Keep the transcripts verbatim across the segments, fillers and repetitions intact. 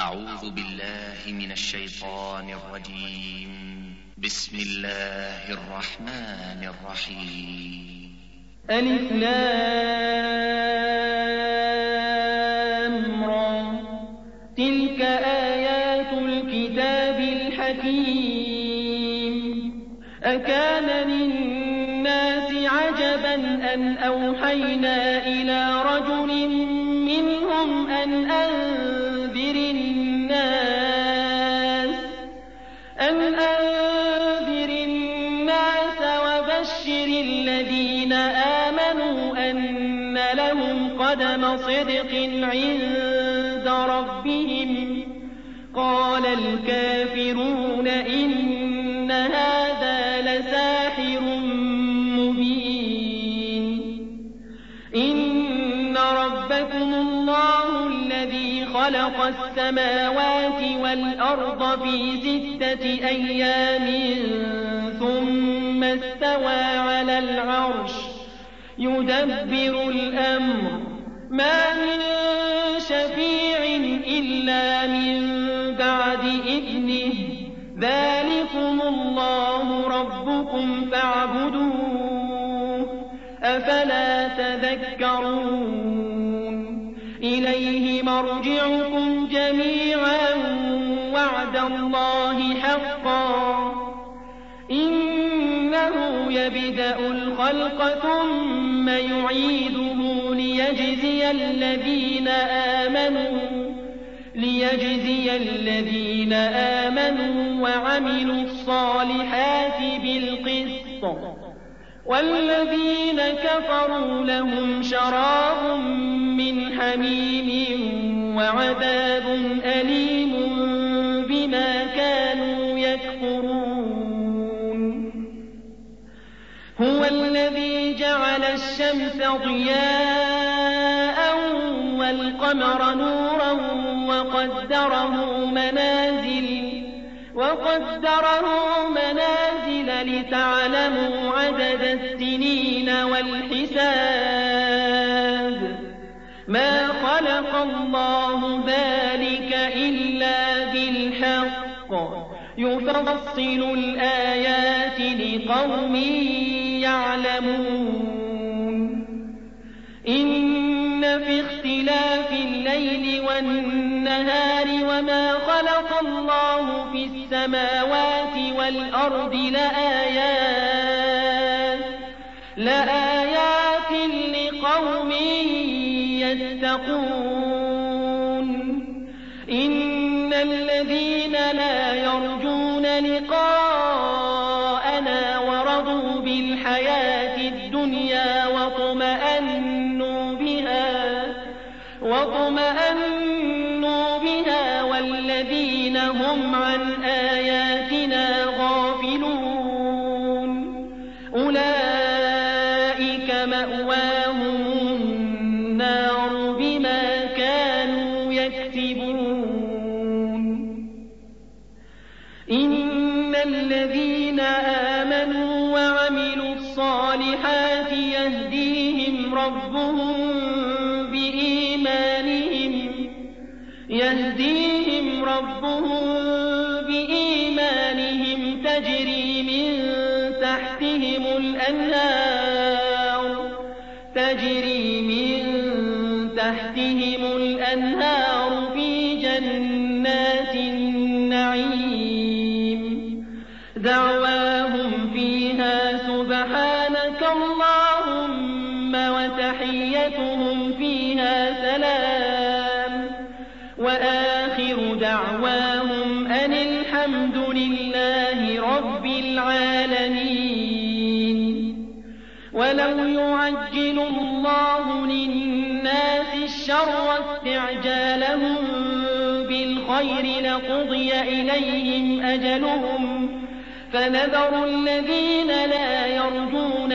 أعوذ بالله من الشيطان الرجيم. بسم الله الرحمن الرحيم. ألف لام را تلك آيات الكتاب الحكيم. أكان للناس عجبا أن أوحينا إلى رجل منهم أن أنذر الناس أن أنذر الناس وبشر الذين آمنوا أن لهم قدم صدق عند ربهم. قال الكافرون إن هذا لساحر مبين. إن ربكم الله الذي خلق السماوات والأرض في ستة أيام ثم استوى على العرش يدبر الأمر ما من شفيع إلا من بعد إذنه ذلكم الله ربكم فاعبدوه أفلا تذكرون. إليه مرجعكم جميعا وعد الله حقا إنه يبدأ الخلق ثم يعيده ليجزي الذين آمنوا ليجزي الذين آمنوا وعملوا الصالحات بالقسط والذين كفروا لهم شراب من حميم وعذاب أليم بما كانوا يكفرون. هو الذي جعل الشمس ضياء والقمر نورا وقدره منازل وقدره منازل لتعلموا عدد السنين والحساب. ما خلق الله ذلك إلا بالحق يفصل الآيات لقوم يعلمون. إن في اختلاف الليل والنهار وما خلق الله في السماوات والأرض لآيات لآيات لقوم يتقون. إن الذين لا يرجون لقاءنا ورضوا بالحياة الدنيا واطمأنوا بها واطمأنوا بها والذين هم عن آياتنا غافلون أولئك مأواهم النار بما كانوا يكسبون. إن الذين آمنوا وعملوا الصالحات يهديهم ربهم بإيمانهم يهديهم ربهم بإيمانهم تجري من تحتهم الأنهار تجري من تحتهم الأنهار في جنات النعيم. دعواهم فيها سبحانك اللهم وتحيتهم فيها سلام وآخر دعواهم أن الحمد لله رب العالمين. ولو يعجل الله للناس الشر استعجالهم بالخير لقضي إليهم أجلهم فنذر الذين لا يرجون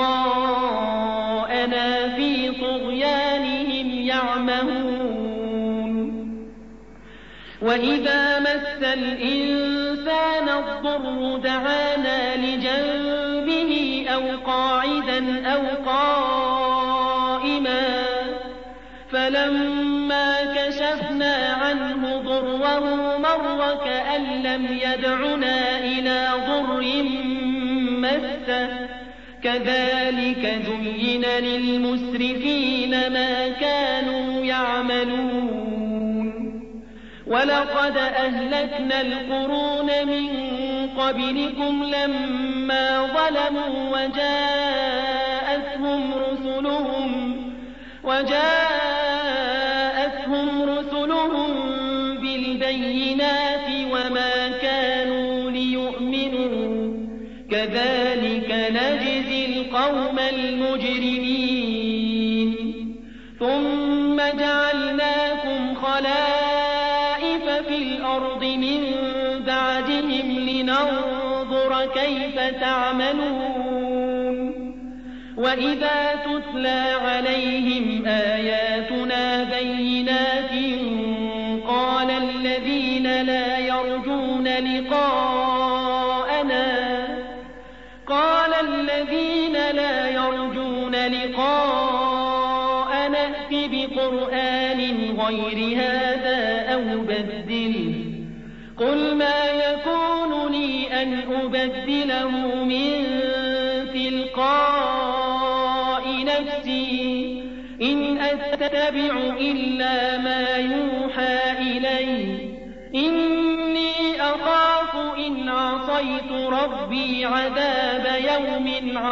لقاءنا في طغيانهم يعمهون. وإذا مس الإنسان الضر دعانا لجنبه أو قاعدا أو قائما فلما كشف كشفنا عنه ضره مر كأن لم يدعنا إلى ضر مسه كذلك زين للمسرفين ما كانوا يعملون ولقد أهلكنا القرون من قبلكم لما ظلموا وجاءتهم رسلهم وجاءتهم رسلهم بالبينات وما كانوا ليؤمنوا كذلك نجزي القوم المجرمين ثم جعلناكم خلائف في الأرض من بعدهم لننظر كيف تعملون وإذا تتلى عليهم آياتنا بينات قال الذين لا يرجون لقاءنا قال الذين لا يرجون لقاءنا ائت بقرآن غير هذا أو بدله قل ما يكون لي أن أبدله من تلقاء نفسي إن أتبع إلا ما يوحى إلي إني أخاف إن عصيت ربي عذاب يوم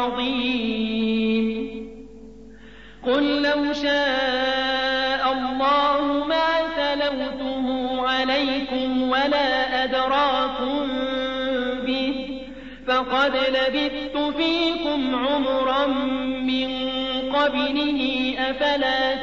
عظيم قل لو شاء الله ما تلوته عليكم ولا أدراكم به فقد لبثت فيكم عمرا من قبله أفلا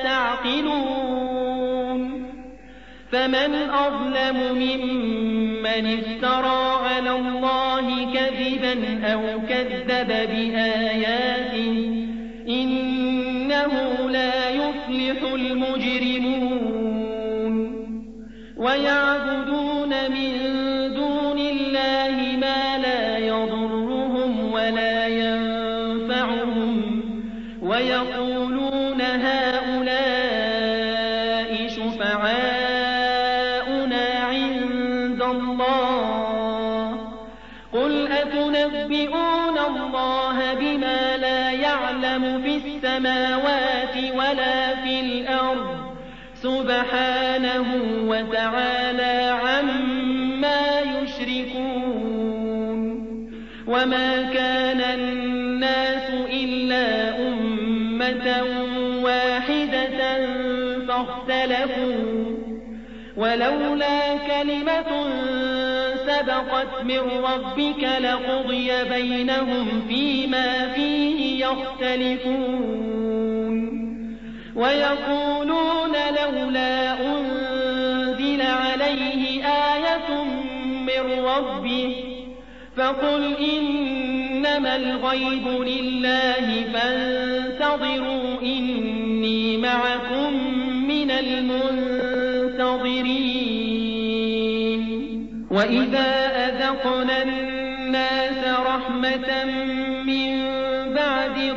تعقلون فمن أظلم ممن افترى على الله كذبا أو كذب بآياته إنه لا يفلح المجرمون ويعبدون من دون الله ما لا يضرهم ولا ينفعهم ويقولون هؤلاء شفعاؤنا عند الله قل أتنبئون الله بما لا يعلم في السماوات ولا في الأرض سبحانه وتعالى عما يشركون وما كان الناس إلا أمة واحدة فاختلفوا ولولا كلمة سبقت من ربك لقضي بينهم فيما فيه يختلفون ويقولون لولا أنزل عليه آية من ربه فقل إنما الغيب لله فانتظروا إني معكم من المنتظرين وإذا أذقنا الناس رحمة من بعد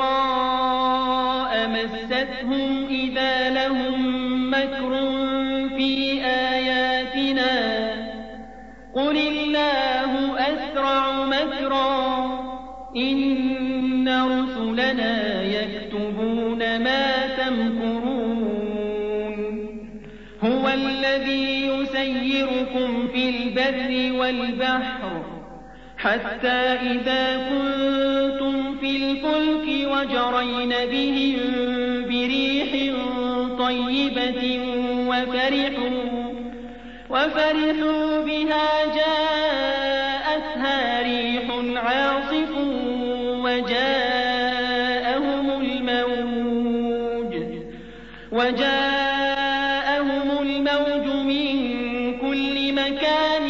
ضراء مستهم إذا لهم مكر في آياتنا قل الله أسرع مكرا إن رسلنا يكتبون ما تمكرون هو الذي يسيركم في البر والبحر حتى إذا كنتم في الفلك وجرين بهم بريح طيبة وفرحوا وفرحوا بها جاءتها ريح عاصف وجاءهم الموج وجاءهم الموج من كل مكان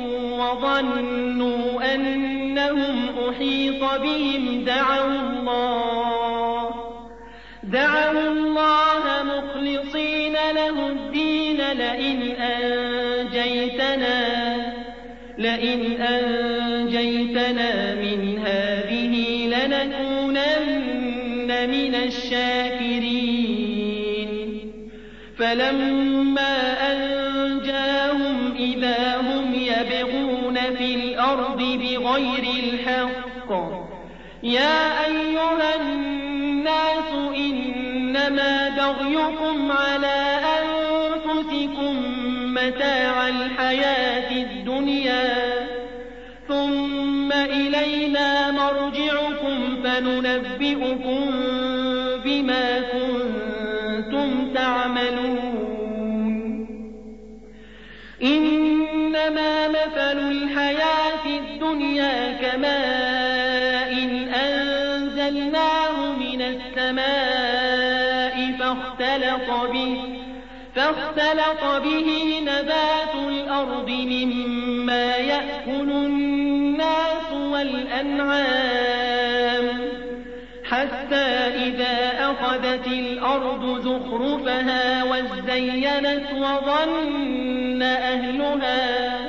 وظنوا أنهم أحيط بهم دعوا الله دعوا الله مخلصين له الدين لئن أنجيتنا لئن أنجيتنا من هذه لنكونن من الشاكرين فلما أنجاهم إذا هم يبغون في الأرض بغير الحق يا أيها الناس إنما بغيكم على أنفسكم متاع الحياة الدنيا ثم إلينا مرجعكم فننبئكم بما كنتم تعملون إنما مثل الحياة الدنيا كماء أنزلناه من السماء فاختلط به فاختلط به نبات الأرض مما يأكل الناس والأنعام حتى إذا أخذت الأرض زخرفها وزينت وظن أهلها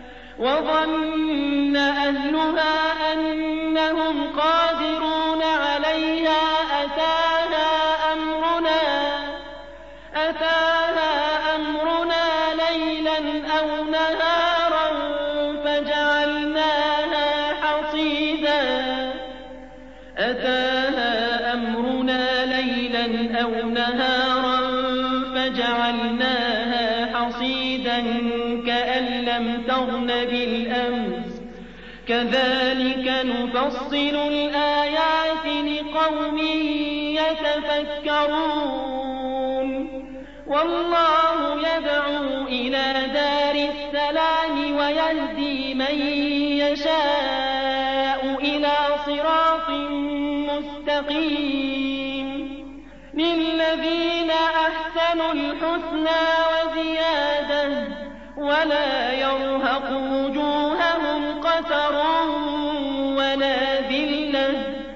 وظن أهلها أنهم قادرون عليها أتاها أمرنا أتاها أمرنا ليلا أو نهارا فجعلناها حصيدا أتاها أمرنا ليلا أو نهارا فجعلناها حصيدا كأن لم تغن بالأمس كذلك نفصل الآيات لقوم يتفكرون والله يدعو إلى دار السلام ويهدي من يشاء إلى صراط مستقيم للذين أحسنوا الحسنى وزيادة ولا يرهق وجوههم قتر ولا ذلة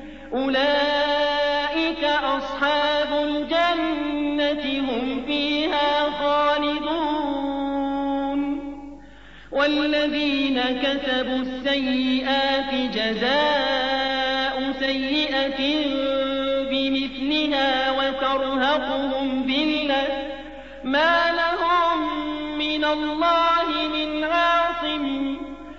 أولئك أصحاب الجنة هم فيها خالدون والذين كسبوا السيئات جزاء سيئة بمثلها وترهقهم ذلة ما لهم من الله من عاصم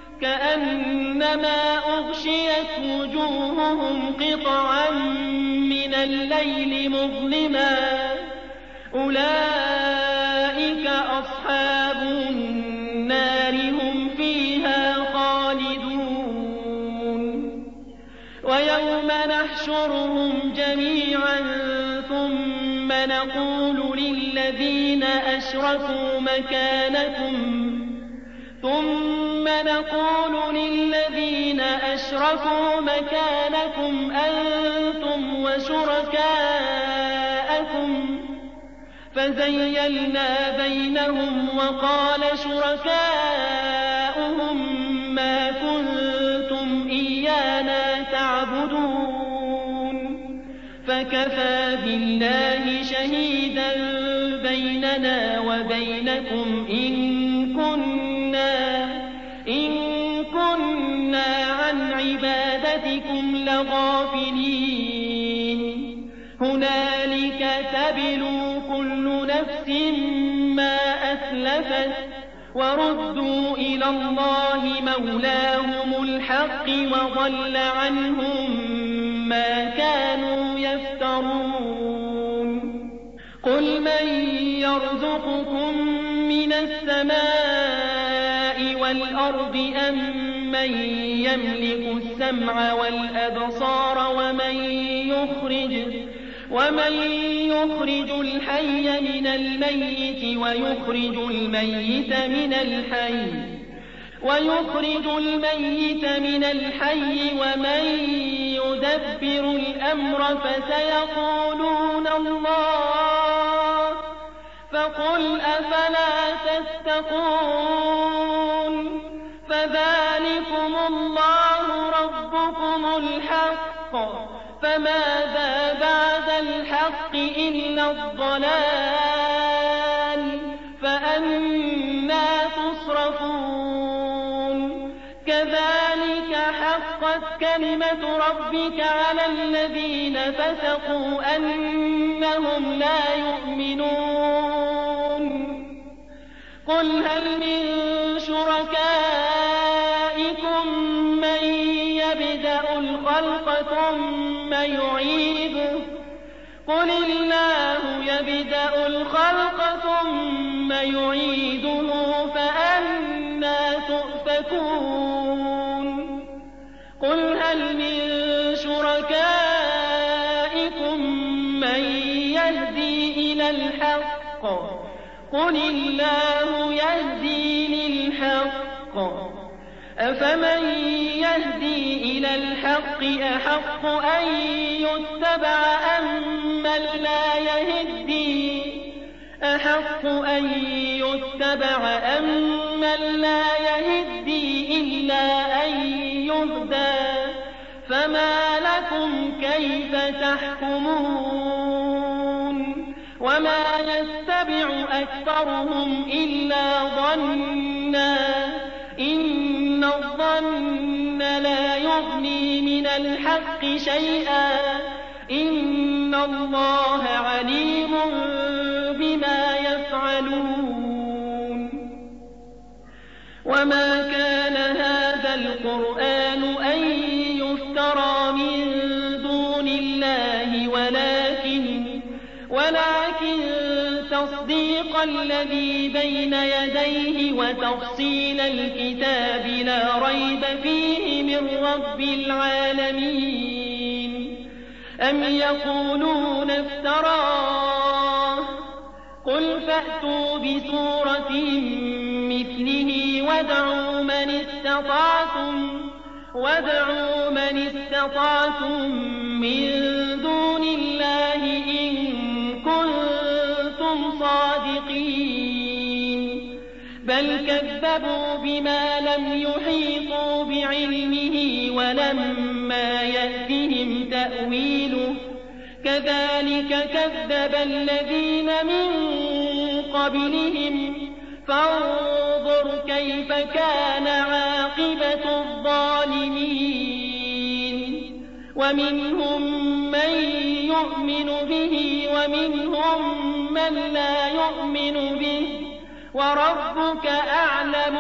كأنما أغشيت وجوههم قطعا من الليل مظلما أولئك أصحاب النار هم فيها خالدون ويوم نحشرهم جميعا ثم نقول للذين أشركوا مكانكم ثم نقول للذين أشركوا مكانكم أنتم وشركاءكم فزيلنا بينهم وقال شركاؤهم ما كنتم إيانا تعبدون فكفى بالله شهيدا بيننا وبينكم إن كنا إن كنا عن عبادتكم لغافلين هنالك تبلو كل نفس ما أسلفت وردوا إلى الله مولاهم الحق وضل عنهم ما كانوا يفترون قل من يرزقكم من السماء والأرض أم من يملك السمع والأبصار ومن يخرج ومن يخرج الحي من الميت ويخرج الميت من الحي ويخرج الميت من الحي ومن يدبر الأمر فسيقولون الله فقل أفلا تتقون فذلكم الله ربكم الحق فماذا بعد الحق إلا الضلال فأنى تصرفون كذلك حقت كلمة ربك على الذين فسقوا أنهم لا يؤمنون قل هل من شركائكم من يبدأ الخلق ثم يعيده قل الله يبدأ الخلق ثم يعيده فأنى تؤفكون قل هل من شركائكم من يهدي إلى الحق قل الله يهدي للحق أفمن يهدي إلى الحق أحق أن يتبع أم من لا يهدي أحق أن يتبع أم من لا يهدي إلا أن يهدى فما لكم كيف تحكمون وما يتبع أكثرهم إلا ظنا إن الظن لا يغني من الحق شيئا إن الله عليم بما يفعلون وما كان هذا القرآن أن يفترى من دون الله ولكن ولكن تصديق الذي بين يديه وتفصيل الكتاب لا ريب فيه من رب العالمين أم يقولون افتراه قل فأتوا بسورة مثله وادعوا من استطعتم وادعوا من استطعتم من دون الله إن كنتم صادقين بل كذبوا بما لم يحيطوا بعلمه ولما يأتهم تأويله كذلك كذب الذين من قبلهم فانظر كيف كان عاقبة الظالمين ومنهم من يؤمن به ومنهم من لا يؤمن به وربك أعلم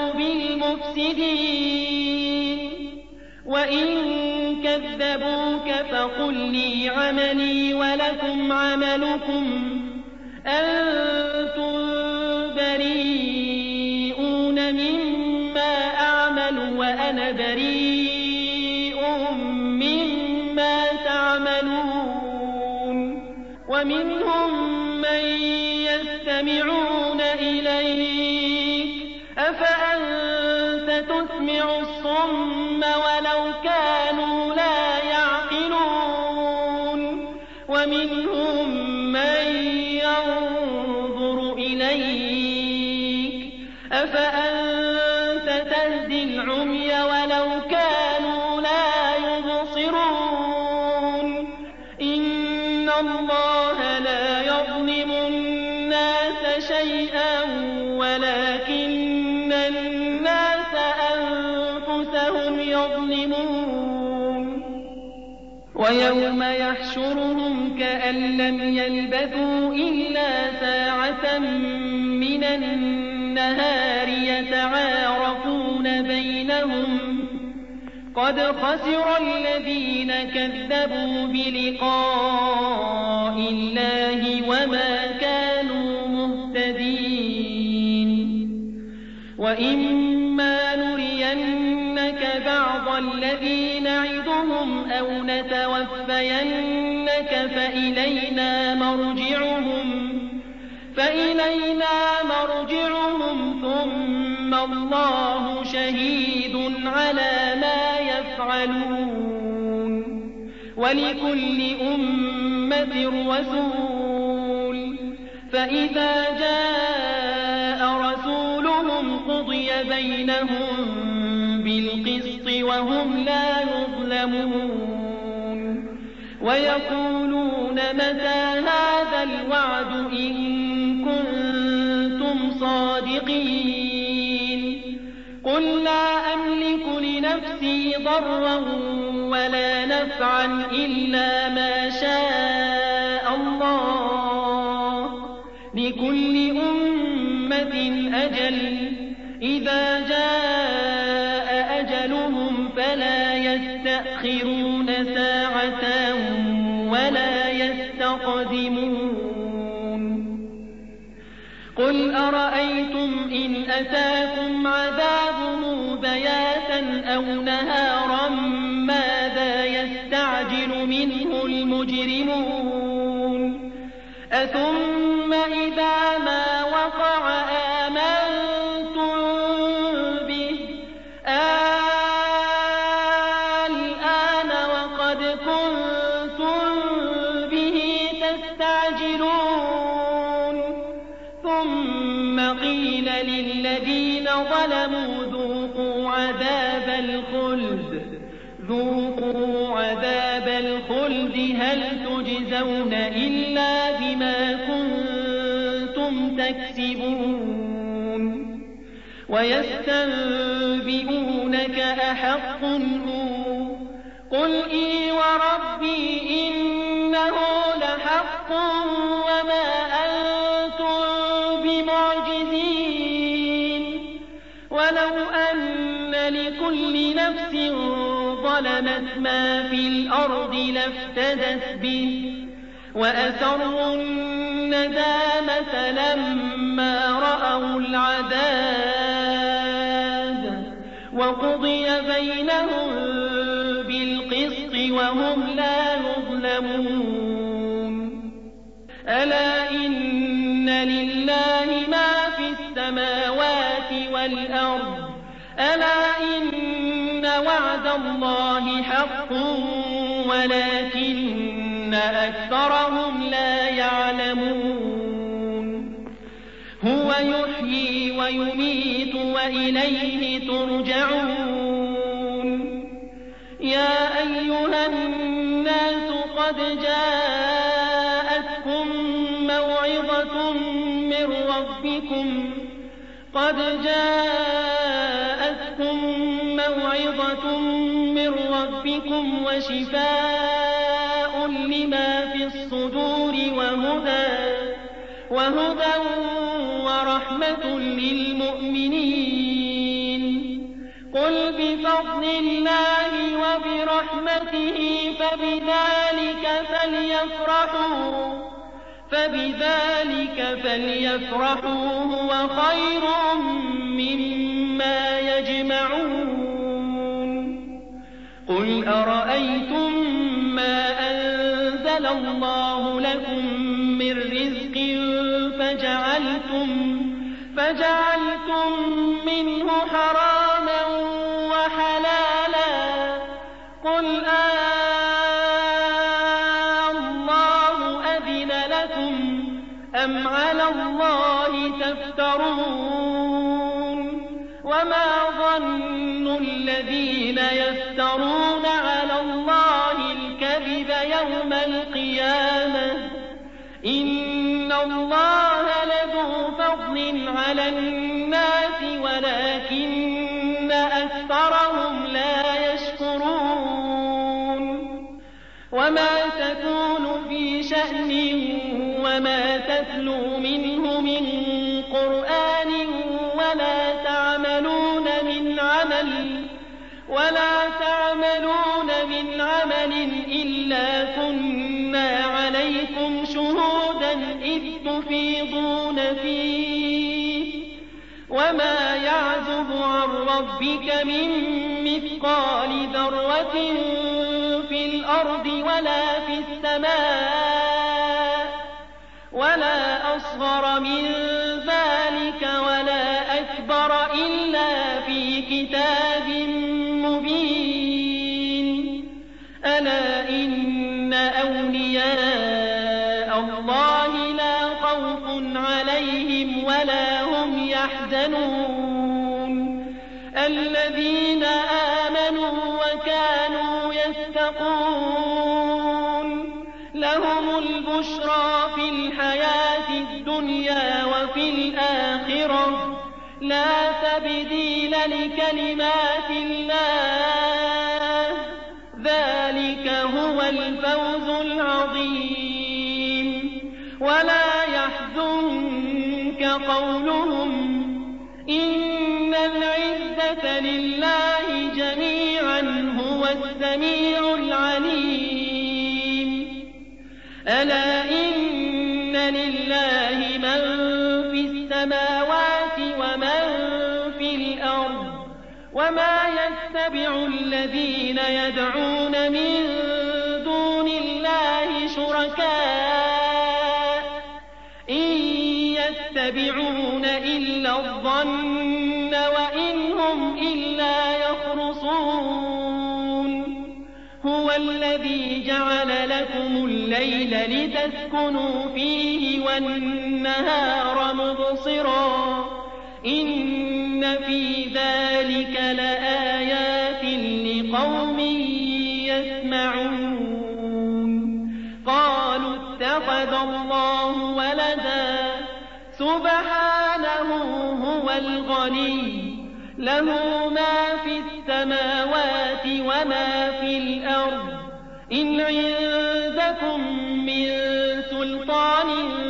بالمفسدين وإن كذبوك فقل لي عملي ولكم عملكم أنتم بريئون مما أعمل وأنا بريء مما تعملون ومنهم من يستمعون إليك أفأنت تسمع الصم ولو كانوا لا يعقلون ومنهم من ينظر إليك أفأنت تهدي العمي ولو كانوا لا يبصرون إن الله لا يظلم الناس شيئا ولكن الناس أنفسهم يظلمون ويوم يحشرهم كأن لم يلبثوا إلا ساعة من النهار يتعارفون بينهم قد خسر الذين كذبوا بلقاء الله وما كانوا مهتدين وإما نرينك بعض الذي نعدهم أو نتوفينك فإلينا مرجعهم فإلينا مرجعهم ثم الله شهيد على ما يفعلون ولكل أمة رسول فإذا جاء رسولهم قضي بينهم بالقسط وهم لا يظلمون ويقولون متى هذا الوعد إن كنتم صادقين قل لا أملك لنفسي ضرا ولا نفعا إلا ما شاء الله لكل أمة أجل إذا جاء أجلهم فلا يستأخرون ساعة ولا يستقدمون قل أرأيتم إن أتاكم عذابه بياتا أو نهارا ماذا يستعجل منه المجرمون أثم إذا ما وقع آمنتم به الآن وقد كنتم به تستعجلون ثم قيل للذين ظلموا ذوقوا عذاب الخلد ذوقوا عذاب الخلد هل تجزون إلا بما كنتم تكسبون ويستنبئونك أحق هو قل إي وربي إنه لحق وما أنتم بمعجزين ولو أن لكل نفس ظلمت ما في الأرض لافتدت به وأسروا الندامة لما رأوا العذاب وقضي بينهم بالقسط وهم لا يظلمون ألا إن لله ما في السماوات والأرض ألا إن وعد الله حق ولكن أكثرهم لا يعلمون هو يحيي ويميت وإليه ترجعون يا أيها الناس قد جاءتكم موعظة من ربكم قد جاءتكم موعظة من ربكم وشفاء لما في الصدور وهدى وهدى ورحمة للمؤمنين قل بفضل الله وبرحمته فبذلك فليفرحوا فبذلك فليفرحوا هو خير مما يجمعون قل أرأيتم ما أنزل الله لكم من رزق فجعلتم فجعلتم منه حراما وحلالا قل أم على الله تفترون وما ظن الذين يفترون على الله الكذب يوم القيامة إن الله لذو فضل على الناس ولكن أكثرهم لا يشكرون وما تكون في شأن وما تتلو منه من قرآن ولا تعملون من عمل ولا تعملون من عمل إلا كنا عليكم شهودا إذ تفيضون فيه وما يعزب عن ربك من مثقال ذرة في الأرض ولا في السماء ولا أصغر من ذلك ولا أكبر إلا في كتاب مبين ألا إن أولياء الله لا خوف عليهم ولا هم يحزنون الذين آمنوا وكانوا يتقون لهم البشرى في الحياة الدنيا وفي الآخرة لا تبديل لكلمات الله ذلك هو الفوز العظيم ولا يحزنك قولهم العزة لله جميعا هو السميع العليم. ألا إن لله من في السماوات ومن في الأرض وما يتبع الذين يدعون من دون الله شركاء إن يتبعون إلا الظن وإن هم إلا يخرصون. هو الذي جعل لكم الليل لتسكنوا فيه والنهار مبصرا إن في ذلك لآيات لقوم يسمعون. قالوا اتخذ الله ولدا سبحانه هو الغني له ما في السماوات وما في الأرض إن عندكم من سلطان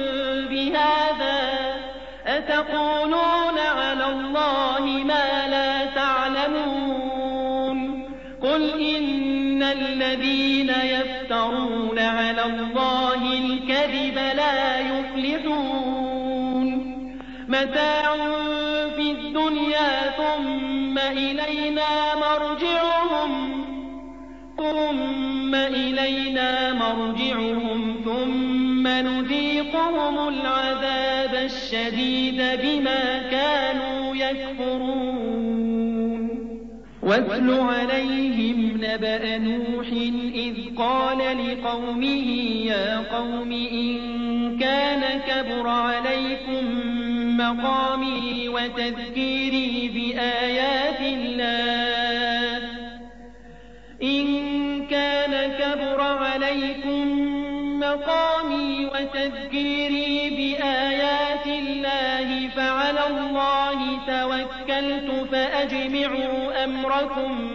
بهذا أتقولون على الله ما لا تعلمون. قل إن الذين يفترون على الله الكذب لا يفلحون. متاع في الدنيا ثم إلينا مرجعهم ثم إلينا مرجعهم ثم نذيقهم العذاب الشديد بما كانوا يكفرون. واتل عليهم نبأ نوح إذ قال لقومه يا قوم إن كان كبر عليكم مقامي وتذكيري بآيات الله إن كان كبر عليكم مقامي وتذكيري بآيات الله فعلى الله توكلت فأجمعوا أمركم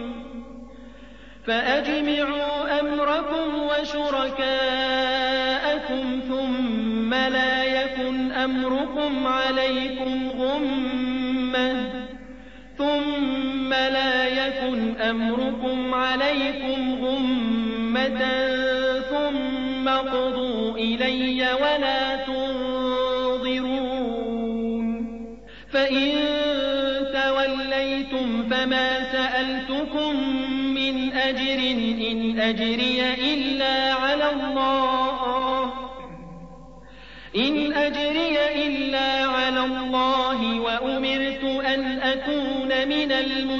فأجمعوا أمركم وشركاءكم ثم لا يكن أمركم عليكم غمة ثم لا يكن أمركم عليكم غمة ثم اقضوا إلي ولا تنظرون. فإن توليتم فما سألتكم من أجر إن أجري إلا على الله إن أجري إلا على الله وأمرت أن أكون من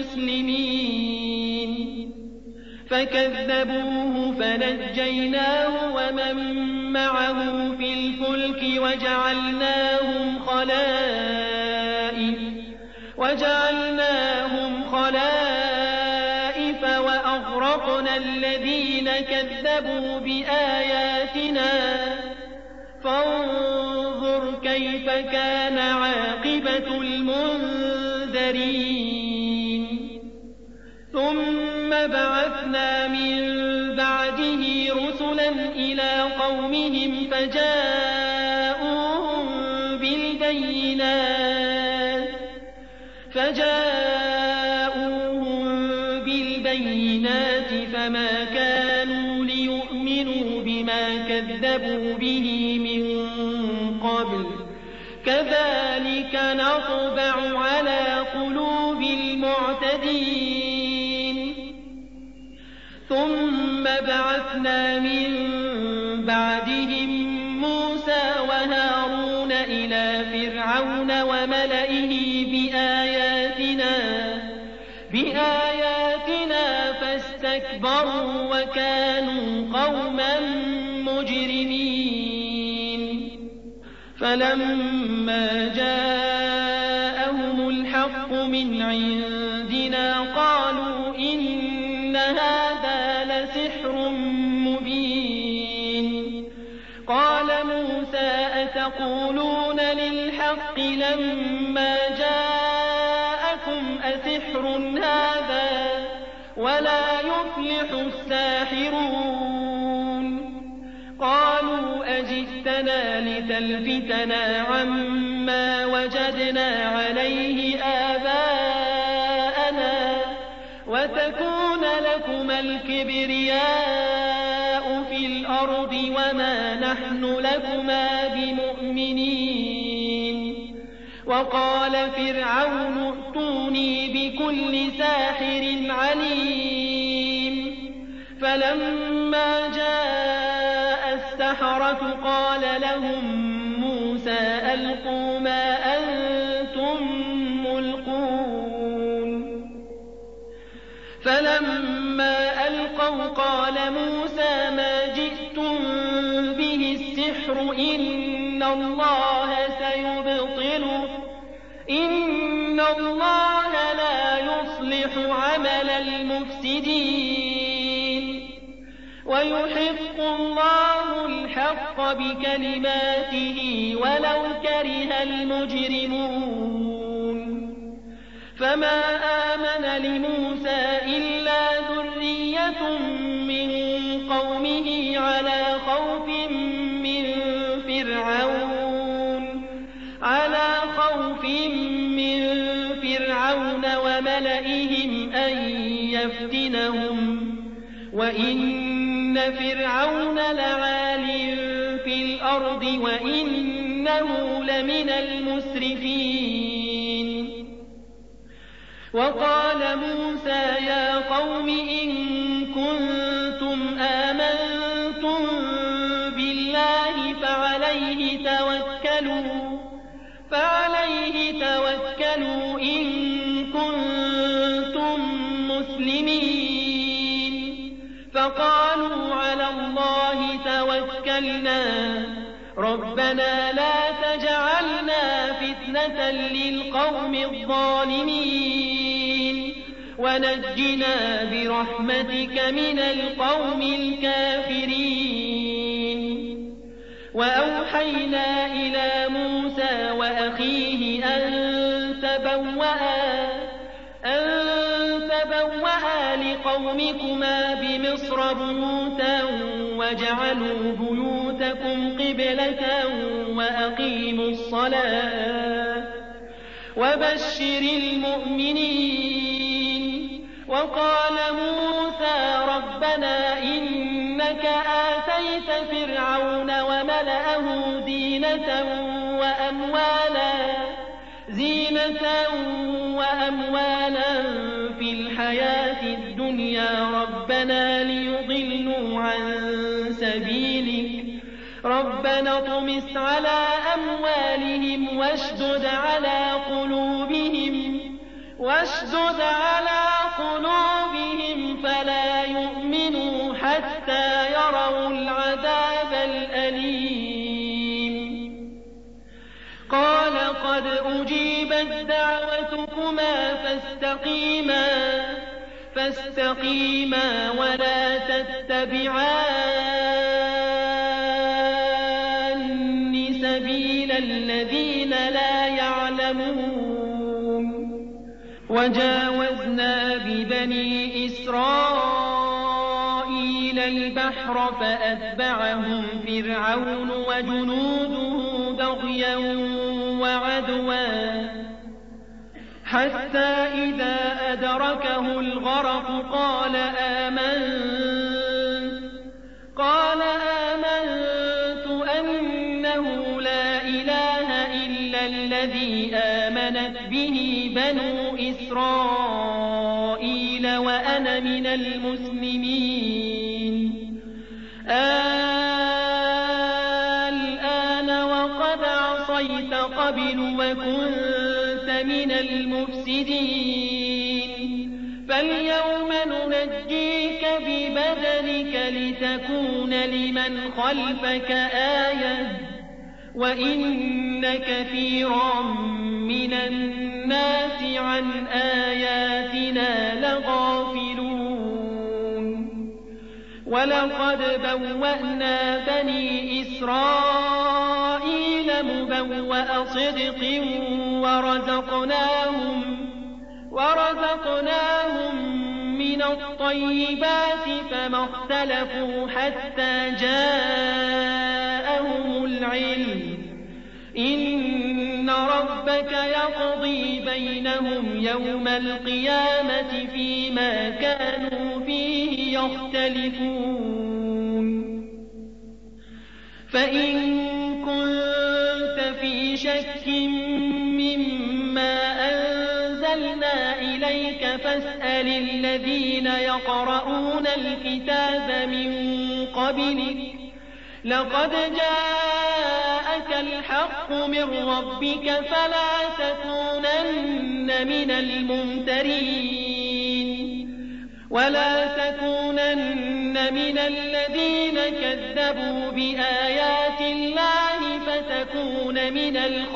المسلمين. فكذبوه فنجيناه ومن معه في الفلك وجعلناهم خلائف وجعلناهم خلائف وأغرقنا الذين كذبوا بآياتنا فانظر كيف كان عاقبة المنذرين. ثم بعثنا من بعده رسلا إلى قومهم فجاءوهم بالبينات فجاءوهم بالبينات فما كانوا ليؤمنوا بما كذبوا به من قبل كذلك نطبع على قلوب المعتدين. ثم بعثنا من بعدهم موسى وهارون إلى فرعون وملئه بآياتنا بآياتنا فاستكبروا وكانوا قوما مجرمين. فلما جاءهم الحق من عندنا قالوا إن هذا لسحر مبين. قال موسى أتقولون للحق لما جاءكم أسحر هذا ولا يفلح الساحرون. قالوا أجئتنا لتلفتنا عما وجدنا عليه آباءنا وتكون لكما الكبرياء في الأرض وما نحن لكما بمؤمنين وقال فرعون ائتوني بكل ساحر عليم فلما جاء السحرة قال لهم موسى ألقوا ما أنتم ملقون فلما ألقوا قال موسى ما جئتم به السحر إن الله سيبطله إن الله لا يصلح عمل المفسدين ويحق الله الحق بكلماته ولو كره المجرمون فما آمن لموسى إلا ذرية من قومه على خوف من فرعون على خوف من فرعون وملئهم أن يفتنهم وإن فرعون لعال في الأرض وإنه لمن المسرفين وقال موسى يا قوم إن كنتم آمنتم بالله فعليه توكلوا فعليه توكلوا إن كنتم مسلمين فقالوا على الله توكلنا ربنا لا تجعلنا فتنة للقوم الظالمين ونجنا برحمتك من القوم الكافرين وأوحينا إلى موسى وأخيه أن تبوأ أن تبوأ لقومكما بمصر بيوتا واجعلوا بيوتكم قبلة وأقيموا الصلاة وبشر المؤمنين وقال موسى ربنا إنك آتيت فرعون وملأه زينة وأموالا زينة وأموالا في الحياة الدنيا ربنا ليضلوا عن سبيلك ربنا اطمس على أموالهم واشدد على قلوبهم واشدد على قلوبهم فلا يؤمنوا حتى يروا العذاب الأليم قال قد أجيبت دعوتكما فاستقيما فاستقيما ولا تتبعان سبيل الذين لا يعلمون وجاوزنا ببني إسرائيل البحر فأتبعهم فرعون وجنوده بغيا وعدوا حتى إذا أدركه الغرق قال آمنت قال آمنت أنه لا إله إلا الذي آمنت به بنو إسرائيل وأنا من المسلمين الآن وقد عصيت قبل وكنت من المفسدين فاليوم ننجيك ببدنك لتكون لمن خلفك آية وإن كثيرا من الناس عن آياتنا لغافلون ولقد بوأنا بني إسرائيل مبوأ صدق ورزقناهم ورزقناهم من الطيبات فما اختلفوا حتى جاءهم العلم إن ربك ربك يقضي بينهم يوم القيامة فيما كانوا فيه يختلفون فإن كنت في شك مما أنزلنا إليك فاسأل الذين يقرؤون الكتاب من قبلك لقد جاءك الحق من ربك فلا تكونن من الممترين ولا تكونن من الذين كذبوا بآيات الله فتكون من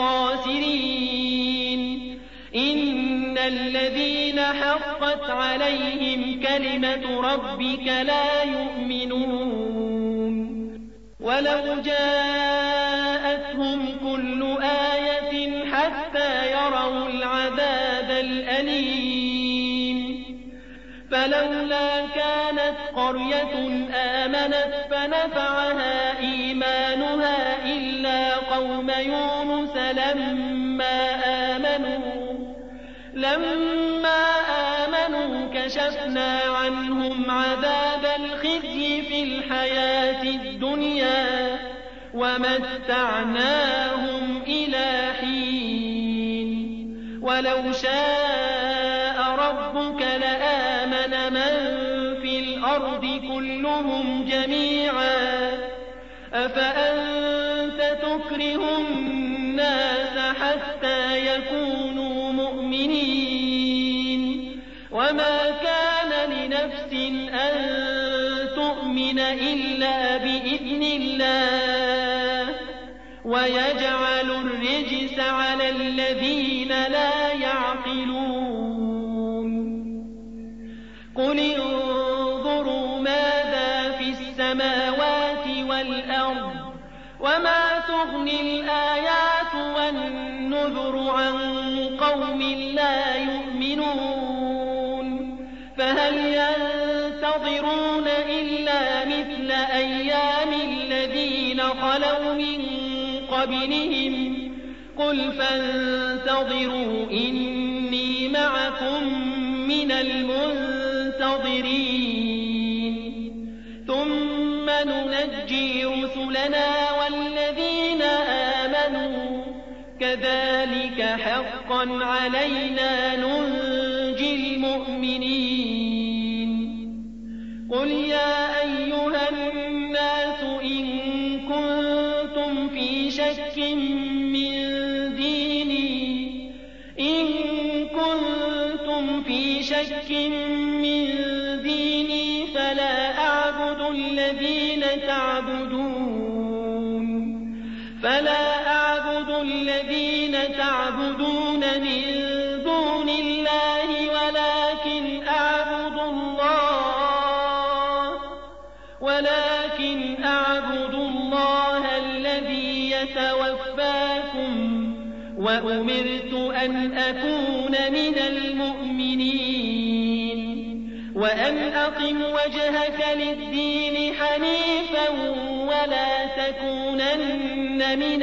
الخاسرين إن الذين حقت عليهم كلمة ربك لا يؤمنون ولو جاءتهم كل آية حتى يروا العذاب الأليم فلولا كانت قرية آمنت فنفعها إيمانها إلا قوم يونس لما آمنوا لما آمنوا كشفنا عنهم عذاب الخزي في الحياة الدنيا ومتعناهم إلى حين ولو شاء ربك لآمن من في الأرض كلهم جميعا أفأنت تكره الناس حتى يكونوا مؤمنين وما كان لنفس أن تؤمن إلا بإذن الله ويجعل الرجس على الذين لا يعقلون قل انظروا ماذا في السماوات والأرض وما تغني الآيات والنذر عن قوم لا يؤمنون فهل ينتظرون إلا مثل أيام الذين خلوا من قبلهم قل فانتظروا إني معكم من المنتظرين ثم ننجي رسلنا والذين آمنوا كذلك حقا علينا ننجي المؤمنين قل يا أيها الناس إن كنتم في شك من ديني إن كنتم في شك من ديني فلا أعبد الذين تعبدون فلا أعبد الذين تعبدون من دون الله ولكن أعبد الله ولكن أعبد الله الذي يتوفاكم وأمرت أن أكون من المؤمنين وأن أقم وجهك للدين حنيفا ولا تكونن من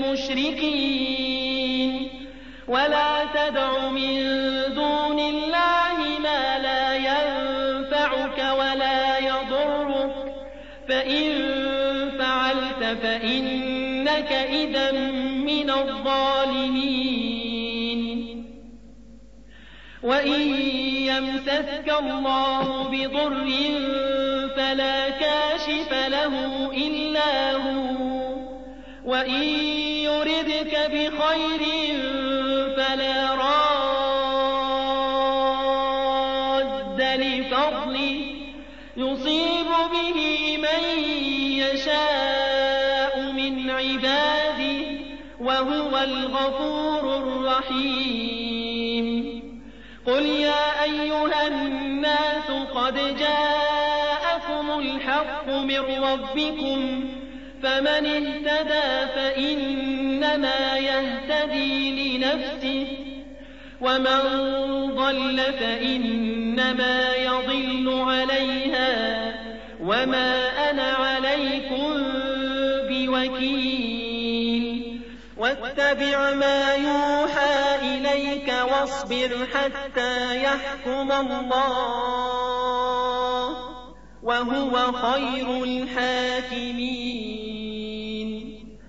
المشركين ولا تدع من دون الله ما لا ينفعك ولا يضرك فإن فعلت فإنك إذا من الظالمين وإن يمسسك الله بضر فلا كاشف له إلا هو وإن يردك بخير فلا راد لفضله يصيب به من يشاء من عباده وهو الغفور الرحيم قل يا أيها الناس قد جاءكم الحق من ربكم فمن اهتدى فإنما يهتدي لنفسه ومن ضل فإنما يضل عليها وما أنا عليكم بوكيل فاتبع ما يوحى إليك واصبر حتى يحكم الله وهو خير الحاكمين.